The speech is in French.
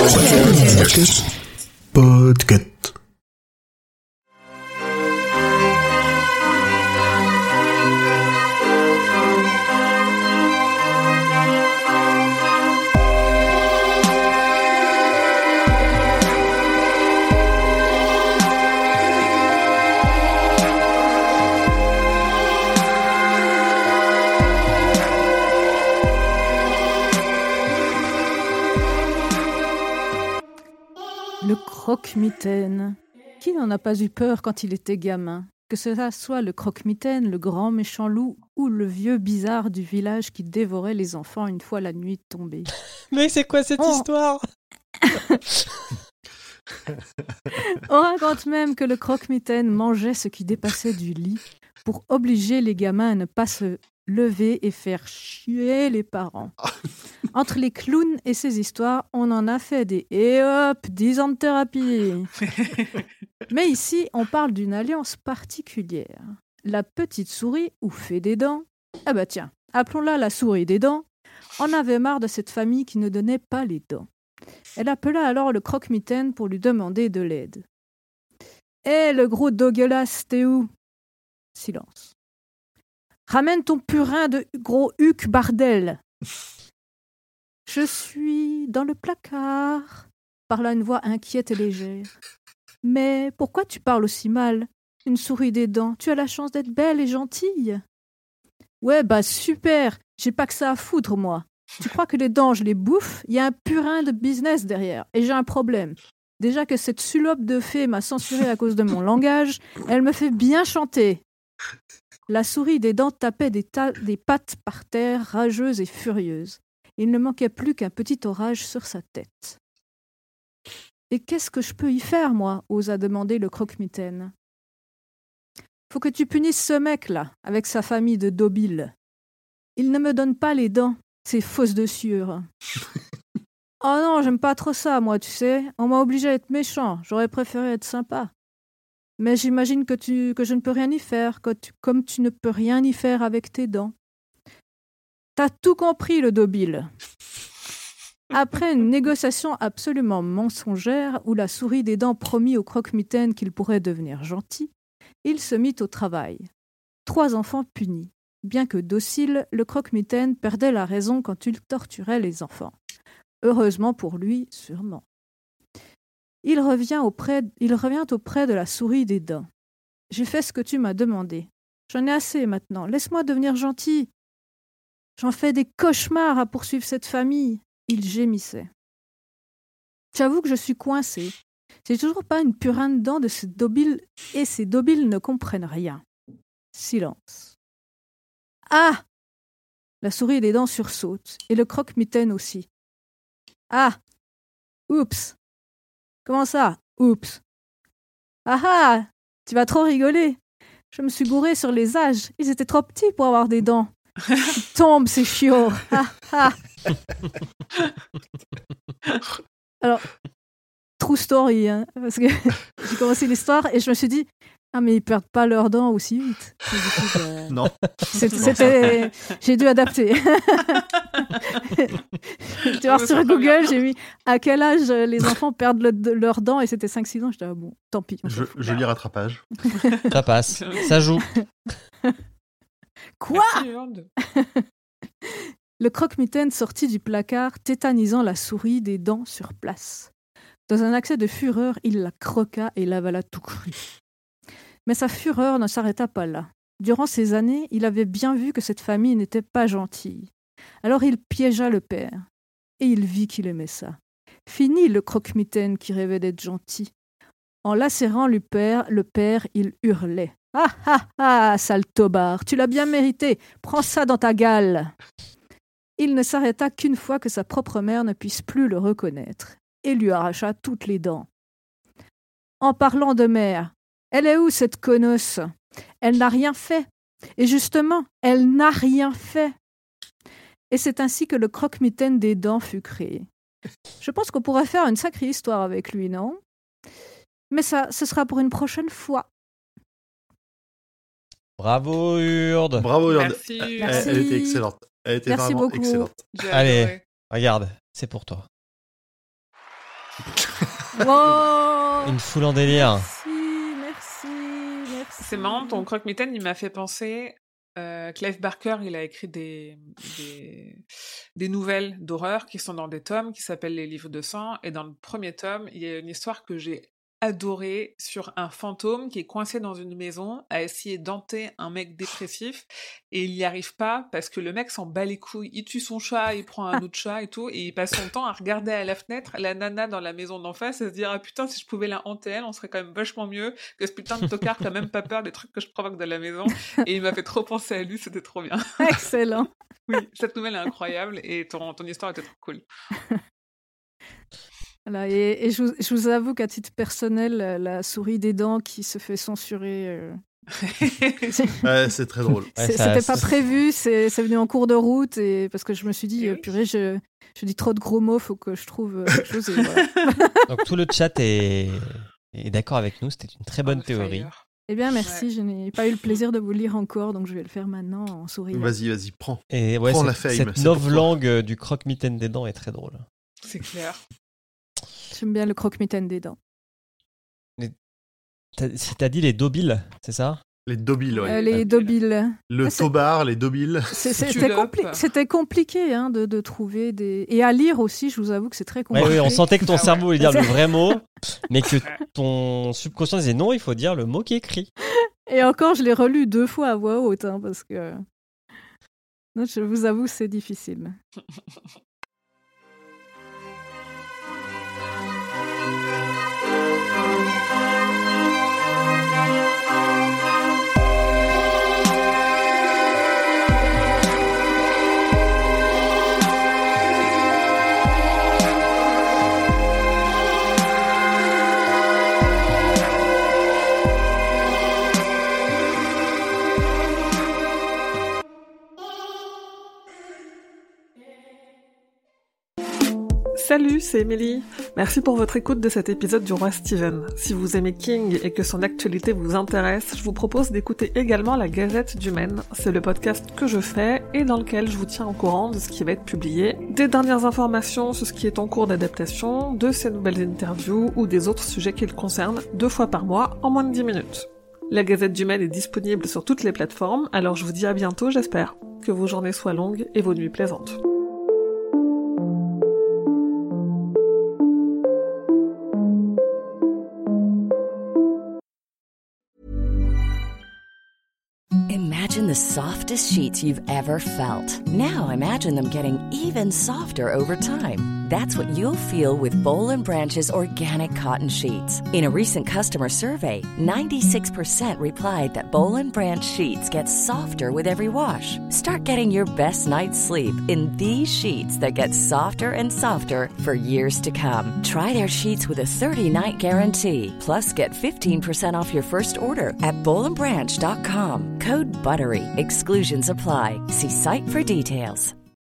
Podcast. Le croque-mitaine. Qui n'en a pas eu peur quand il était gamin? Que cela soit le croque-mitaine, le grand méchant loup ou le vieux bizarre du village qui dévorait les enfants une fois la nuit tombée. Mais c'est quoi cette histoire? On raconte même que le croque-mitaine mangeait ce qui dépassait du lit pour obliger les gamins à ne pas se lever et faire chier les parents. Entre les clowns et ces histoires, on en a fait des « et hop, 10 ans de thérapie ». Mais ici, on parle d'une alliance particulière. La petite souris ou fée des dents, ah bah tiens, appelons-la la souris des dents, en avait marre de cette famille qui ne donnait pas les dents. Elle appela alors le croque-mitaine pour lui demander de l'aide. « Hé, le gros dogueulasse, t'es où ?» Silence. « Ramène ton purin de gros huc, bardel !» « Je suis dans le placard », parla une voix inquiète et légère. « Mais pourquoi tu parles aussi mal? Une souris des dents, tu as la chance d'être belle et gentille. »« Ouais, bah super, j'ai pas que ça à foutre, moi. Tu crois que les dents, je les bouffe? Il y a un purin de business derrière, et j'ai un problème. Déjà que cette sulope de fée m'a censuré à cause de mon langage, elle me fait bien chanter. » La souris des dents tapait des pattes par terre, rageuse et furieuse. Il ne manquait plus qu'un petit orage sur sa tête. « Et qu'est-ce que je peux y faire, moi ?» osa demander le croque-mitaine. « Faut que tu punisses ce mec-là, avec sa famille de dobiles. Il ne me donne pas les dents, ces fausses de sueur. »« Oh non, j'aime pas trop ça, moi, tu sais. On m'a obligé à être méchant, j'aurais préféré être sympa. Mais j'imagine que je ne peux rien y faire, comme tu ne peux rien y faire avec tes dents. » T'as tout compris, le dobile. Après une négociation absolument mensongère où la souris des dents promit au croque-mitaine qu'il pourrait devenir gentil, il se mit au travail. 3 enfants punis. Bien que docile, le croque-mitaine perdait la raison quand il torturait les enfants. Heureusement pour lui, sûrement. Il revient auprès de la souris des dents. « J'ai fait ce que tu m'as demandé. J'en ai assez maintenant. Laisse-moi devenir gentil. J'en fais des cauchemars à poursuivre cette famille. » Il gémissait. « J'avoue que je suis coincé. J'ai toujours pas une purin de dents de ces dobiles et ces dobiles ne comprennent rien. » Silence. « Ah !» La souris des dents sursaute et le croque-mitaine aussi. « Ah ! Oups ! Comment ça, oups? Ah ah! Tu vas trop rigoler. Je me suis gouré sur les âges. Ils étaient trop petits pour avoir des dents. Ils tombent, ces chiots. Ah ah! Alors, true story, hein, parce que j'ai commencé l'histoire et je me suis dit, ah mais ils perdent pas leurs dents aussi vite. Et du coup, Non. J'ai dû adapter. Tu vois, sur Google, j'ai mis à quel âge les enfants perdent leurs dents et c'était 5-6 ans. J'étais bon, tant pis. Joli rattrapage. Ça passe, ça joue. Quoi? Le croque-mitaine sortit du placard, tétanisant la souris des dents sur place. Dans un accès de fureur, il la croqua et l'avala tout cru. Mais sa fureur ne s'arrêta pas là. Durant ces années, il avait bien vu que cette famille n'était pas gentille. Alors il piégea le père. Et il vit qu'il aimait ça. Fini le croque-mitaine qui rêvait d'être gentil. En lacérant le père, il hurlait. « Ah ah ah, sale tobard, tu l'as bien mérité, prends ça dans ta gale !» Il ne s'arrêta qu'une fois que sa propre mère ne puisse plus le reconnaître, et lui arracha toutes les dents. En parlant de mère, elle est où cette connosse? Elle n'a rien fait. Et justement, elle n'a rien fait. Et c'est ainsi que le croque-mitaine des dents fut créé. Je pense qu'on pourrait faire une sacrée histoire avec lui, non? Mais ça, ce sera pour une prochaine fois. Bravo Urde. Bravo Urde. Merci. Elle était excellente. Elle était Merci vraiment beaucoup. excellente. J'ai Allez, adoré. regarde, c'est pour toi. Wow. Une foule en délire. Merci. C'est marrant, ton croque-mitaine, il m'a fait penser... Clive Barker, il a écrit des nouvelles d'horreur qui sont dans des tomes qui s'appellent Les Livres de sang. Et dans le premier tome, il y a une histoire que j'ai adorée sur un fantôme qui est coincé dans une maison à essayer d'hanter un mec dépressif. Et il n'y arrive pas parce que le mec s'en bat les couilles. Il tue son chat, il prend un autre chat et tout. Et il passe son temps à regarder à la fenêtre la nana dans la maison d'en face et se dire « Ah putain, si je pouvais la hanter, elle, on serait quand même vachement mieux que ce putain de tocard qui a même pas peur des trucs que je provoque dans la maison. » Et il m'a fait trop penser à lui, c'était trop bien. Excellent. Oui, cette nouvelle est incroyable et ton histoire était trop cool. Voilà, et je vous avoue qu'à titre personnel, la souris des dents qui se fait censurer... Ouais, c'est très drôle. C'était pas prévu, c'est venu en cours de route, et parce que je me suis dit, purée, je dis trop de gros mots, faut que je trouve quelque chose. Et voilà. Donc tout le chat est d'accord avec nous, c'était une très bonne théorie. Eh bien, merci, je n'ai pas eu le plaisir de vous le lire encore, donc je vais le faire maintenant en souriant. Vas-y, prends. Et ouais, prends la fame. Cette novlangue du croque-mitaine des dents est très drôle. C'est clair. J'aime bien le croque-mitaine des dents. T'as dit les dobiles, c'est ça? Les dobiles, ouais. Les dobiles. Le tobar, les dobiles. C'était compliqué hein, de trouver des... Et à lire aussi, je vous avoue que c'est très compliqué. Oui, on sentait que ton cerveau voulait dire le vrai mot, mais que ton subconscient disait non, il faut dire le mot qui est écrit. Et encore, je l'ai relu 2 fois à voix haute, hein, parce que... Non, je vous avoue, c'est difficile. Salut, c'est Émilie. Merci pour votre écoute de cet épisode du Roi Steven. Si vous aimez King et que son actualité vous intéresse, je vous propose d'écouter également la Gazette du Maine. C'est le podcast que je fais et dans lequel je vous tiens au courant de ce qui va être publié, des dernières informations sur ce qui est en cours d'adaptation, de ses nouvelles interviews ou des autres sujets qui le concernent 2 fois par mois en moins de 10 minutes. La Gazette du Maine est disponible sur toutes les plateformes, alors je vous dis à bientôt, j'espère. Que vos journées soient longues et vos nuits plaisantes. Imagine the softest sheets you've ever felt. Now imagine them getting even softer over time. That's what you'll feel with Boll & Branch's organic cotton sheets. In a recent customer survey, 96% replied that Boll & Branch sheets get softer with every wash. Start getting your best night's sleep in these sheets that get softer and softer for years to come. Try their sheets with a 30-night guarantee. Plus, get 15% off your first order at bollandbranch.com. Code BUTTERY. Exclusions apply. See site for details.